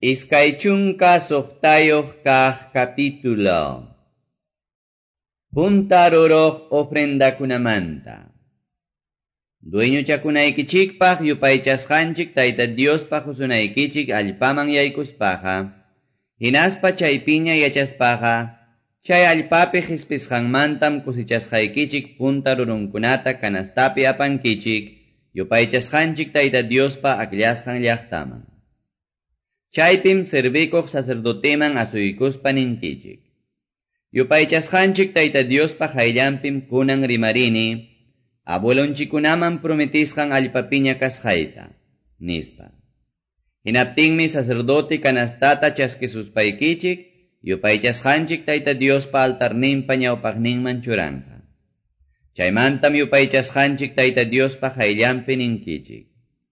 Iskaychunka soqtayoq kaq capítulo. Punta rurok ofrendakunamanta. Dueñuchakunaykichikpaq yupaychasqanchik Tayta Diospaq husunaykichik allpaman yaykuspaqa, hinaspa chaypiña yachaspaqa, chay allpapi qispisqanmantam kusichasqaykichik punta rurunkunata kanastapi apankichik, yupaychasqanchik Tayta Diospa akllasqan llaqtaman. Chaypim servikuq sacerdoteman asuykuspa ninkichik. Yupaychasqanchik Tayta Diospa hayllanpim kunan rimarini, abuelonchikunaman prometisqan allpapiña kasqayta, nispa. Hinaptinmi sacerdote kanastata chaskisuspaykichik, yupaychasqanchik Tayta Diospa altarninpa ñawpaqninman churanqa. Chaymantam yupaychasqanchik Tayta Diospa hayllanpi ninkichik.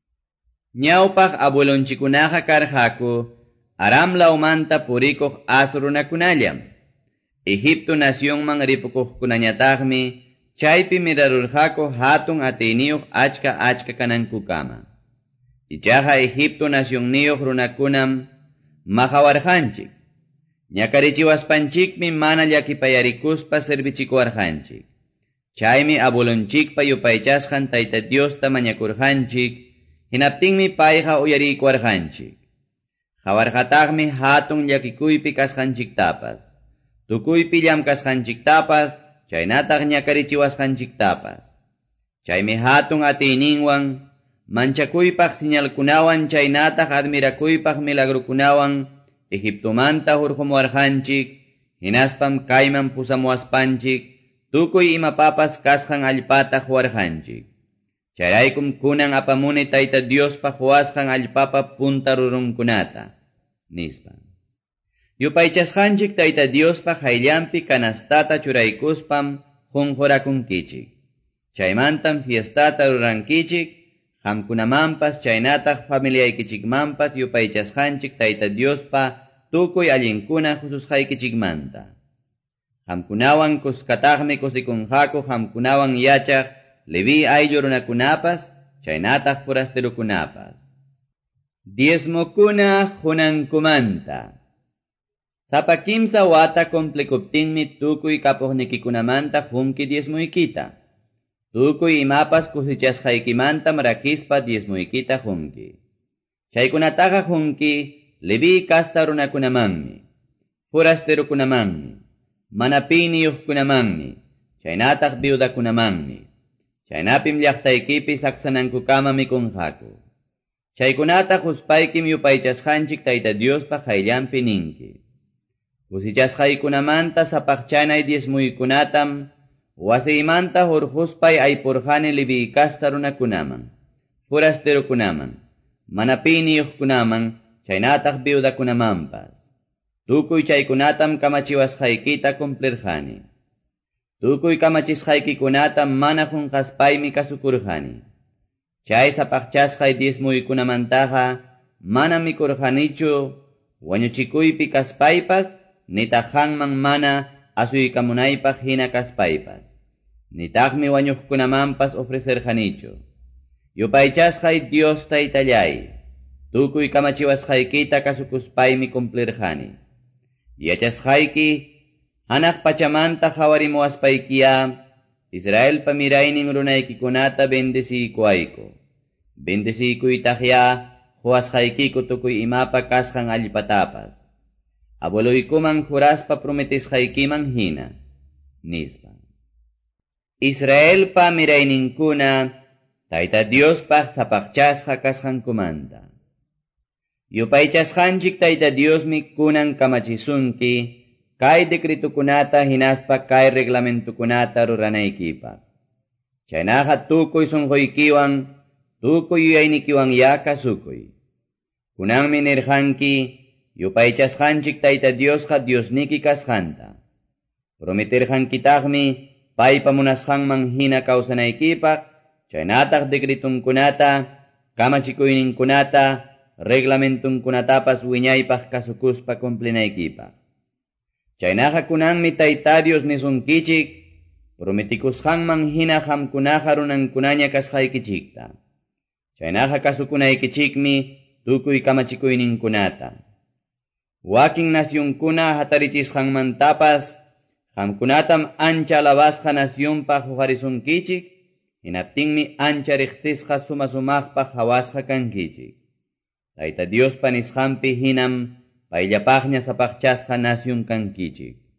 Ñawpaq abuelonchikunaqa karqaku, Aram laumanta purikuq asrunakunallam. Egipto nacionman ripukuqkunañataqmi, chaypi mirarurqaku hatun atiniyuq achka kanankukama. Ichaqa Egipto nacionniyuq runakunam mahawarqanchik. Ñakarichiwaspanchikmi mana llakipayarikuspa servichikuwarqanchik. Chaymi abuelonchikpa yupaychasqan Tayta Diosta mañakurqanchik, hinaptinmi payqa uyarikuwarqanchik. Hawarqataqmi hatun llakikuypi kasqanchiktapas, tukuypi llamkasqanchiktapas, chaynataq ñakarichiwasqanchiktapas. Chaymi hatun atiyninwan, manchakuypaq siñalkunawan chaynataq admirakuypaq milagrukunawan Egiptomanta hurqumuwarqanchik, hinaspam kayman pusamuwaspanchik, tukuy imapapas kasqan allpata huwarqanchik. Chayraykum kunan apamuni Tayta Diospa huasqan allpapa punta rurunkunata, nispa. Yupaychasqanchik Tayta Diospa hayllanpi kanastata churaykuspam qunqurakunkichik. Chaymantam fiestata rurankichik, qamkunamanpas chaynataq familiaykichikmanpas yupaychasqanchik Tayta Diospa tukuy allinkuna hususqaykichikmanta. Qamkunawan kuskataqmi kusikunqaku qamkunawan yachaq Levi ayllu runakunapas, chaynataq forasterukunapas. Diezmokuna hunankumanta. Sapa kimsa wata complecuptinmi tukuy kapuqnikikunamanta hunki diezmuykita. Tukuy imapas kusichasqaykimantam rakispa diezmuykita hunki. Chaykunataqa hunki Levi kasta runakunamanmi, forasterukunamanmi, mana piniyuqkunamanmi, chaynataq viudakunamanmi. Chaynapim llaqtaykipi saksanankukamam mikunqaku. Chaykunata huspaykim yupaychasqanchik Tayta Diospa hayllanpi ninki. Kusichasqaykunamanta sapaqchanay diezmuykunatam wasiymanta hurquspay aypurqani Levi kasta runakunaman, forasterukunaman, mana piniyuqkunaman, chaynataq viudakunamanpas. Tukuy chaykunatam kamachiwasqaykita cumplirqani. Tukuy kamachisqaykikunata mana qunqaspaymi kasukurqani. Chay sapaqchasqay diezmuykunamantaqa mana mikurqanichu wañuchikuypi kaspaypas, nitaq hanman mana asuykamunaypaq hina kaspaypas, nitaqmi wañuqkunamanpas ofrecerqanichu. Yupaychasqay Dios Taytallay, tukuy kamachiwasqaykita kasukuspaymi cumplirqani. Yachasqayki, hanaq pachamanta hawarimuwaspaykiya, Israel pamiraynin runaykikunata bendisiykuayku. Bendisiykuitaqya, huwasqaykiku tukuy imapa kasqan allpatapas. Abueloykuman juraspa prometisqaykiman hina, nispa. Israel pamirayninkuna, Tayta Diospaq sapaqchasqa kasqankumanta. Yupaychasqanchik Tayta Diosmi kunan kamachisunki, kay decretukunata hinaspa kay reglamentukunata ruranaykipaq. Chaynaqa tukuy sunquykiwan, tukuy yuyaynikiwan ya kasukuy. Kunanmi nirqanki, yupaychasqanchik Tayta Diosqa Diosniki kasqanta. Prometirqankitaqmi paypa munasqanman hina kawsanaykipaq, chaynataq decretunkunata, kamachikuyninkunata, reglamentunkunatapas wiñaypaq kasukuspa cumplinaykipaq. Chaynaqa kunanmi Tayta Dios nisunkichik, prometikusqanman hina qamkunaqa runankunaña kasqaykichikta. Chaynaqa kasukunaykichikmi tukuy kamachikuyninkunata. Wakin nacionkuna hatarichishqanmantapas qamkunatam ancha alabasqa nacionpaq huqarisunkichik, hinaptinmi ancha riqsisqa sumaqpaq hawasqa kankichik. Tayta Diospa nisqanpi hinam payllapaqña sapaqchasqa nación kankichik.